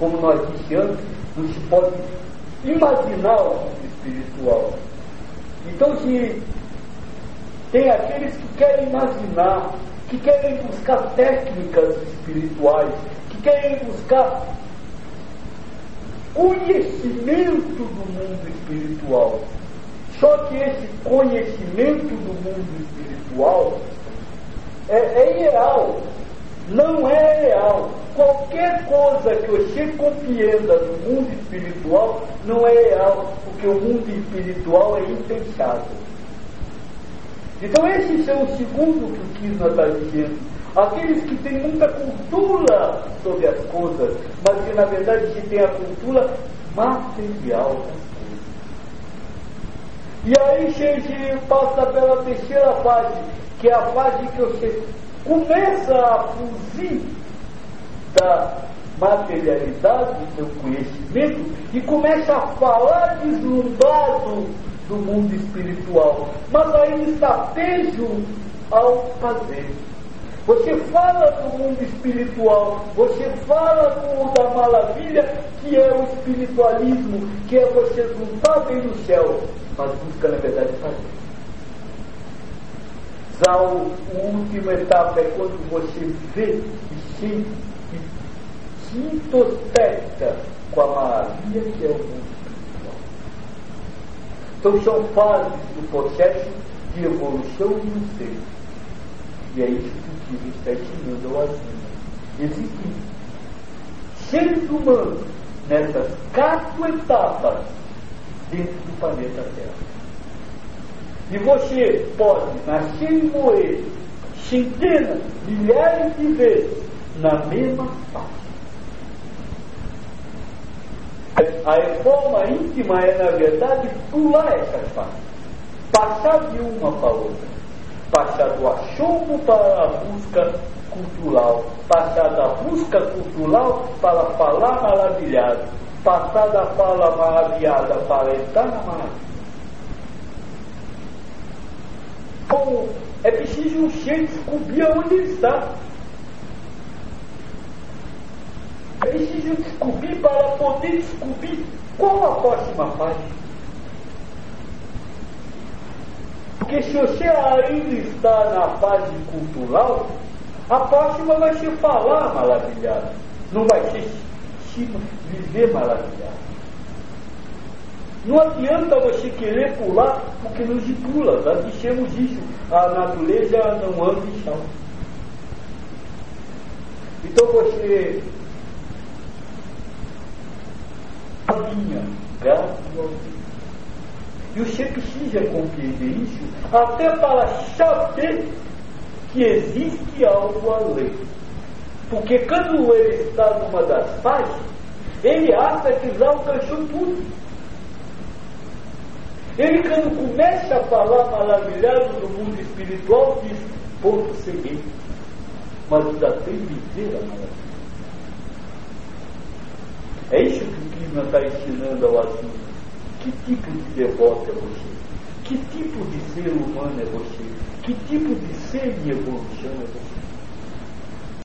como nós disse antes, não se pode imaginar o mundo espiritual. Então, se tem aqueles que querem imaginar, que querem buscar técnicas espirituais, que querem buscar conhecimento do mundo espiritual. Só que esse conhecimento do mundo espiritual é real, não é real. Qualquer coisa que você compreenda do mundo espiritual não é real, porque o mundo espiritual é impensável. Então esse é o segundo que o Krishna está dizendo. Aqueles que têm muita cultura sobre as coisas, mas que na verdade se tem a cultura material das coisas. E aí você passa pela terceira fase, que é a fase que você começa a fugir da materialidade do seu conhecimento e começa a falar deslumbrado do mundo espiritual, mas ainda está preso ao fazer. Você fala do mundo espiritual, você fala da maravilha que é o espiritualismo, que é você não estar bem no céu, mas busca na verdade fazer. Já a última etapa é quando você vê e sente e se introspecta com a maravilha que é o mundo espiritual. Então são fases do processo de evolução do ser. E é isso que o Krishna está ensinando ao Arjuna. Existem seres humanos nessas 4 etapas dentro do planeta Terra. E você pode nascer e morrer centenas, milhares de vezes na mesma fase. A reforma íntima é, na verdade, pular essas fases, passar de uma para outra, passar do assombro para a busca cultural, passar da busca cultural para falar maravilhado, passar da fala maravilhada para entrar na maravilha. Então, é preciso você descobrir onde ele está. É preciso descobrir para poder descobrir qual a próxima fase. Porque se você ainda está na fase cultural, a próxima vai ser falar maravilhado, não vai ser viver maravilhado. Não adianta você querer pular, porque não se pula. Nós dissemos isso. A natureza não anda em chão. Então você caminha gradualmente. E você precisa compreender isso até para saber que existe algo além. Porque quando ele está numa das fases, ele acha que já alcançou tudo. Ele, quando começa a falar maravilhado do mundo espiritual, diz: ponto, cheguei. Mas ainda tem que viver a maravilha. É isso que o Krishna está ensinando ao Arjuna. Que tipo de devoto é você? Que tipo de ser humano é você? Que tipo de ser em evolução é você?